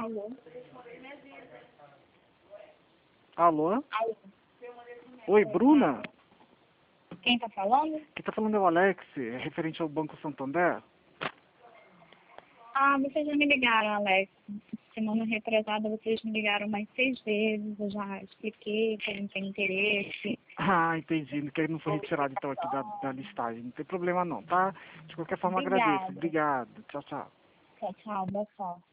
Alô? Alô? Alô? Oi, Bruna? Quem tá falando? Quem tá falando é o Alex, é referente ao Banco Santander. Ah, vocês já me ligaram, Alex. Semana retrasada vocês me ligaram mais 6 vezes, eu já expliquei que eu não tenho interesse. Ah, entendi, que não foi retirado então aqui da listagem. Não tem problema não, tá? De qualquer forma agradeço. Obrigada. Obrigado. Tchau, tchau. Tchau, tchau, boa sorte.